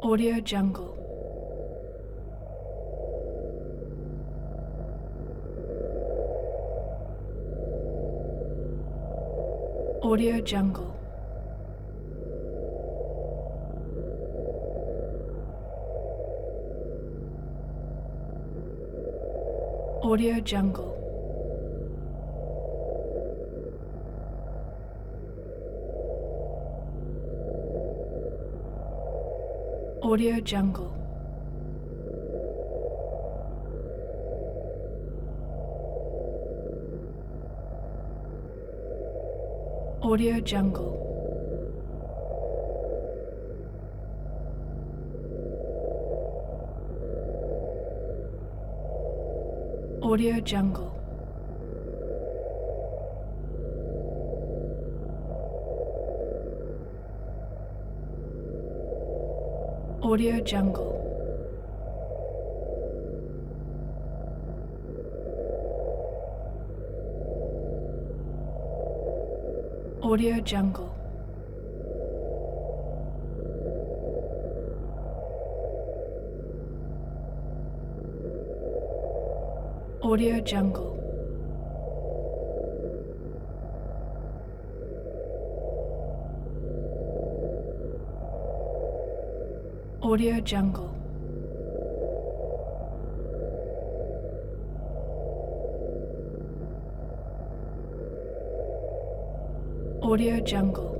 Audio Jungle. Audio Jungle. Audio Jungle. Audio Jungle. Audio Jungle. Audio Jungle. Audio Jungle. Audio Jungle. Audio Jungle. Audio Jungle. Audio Jungle.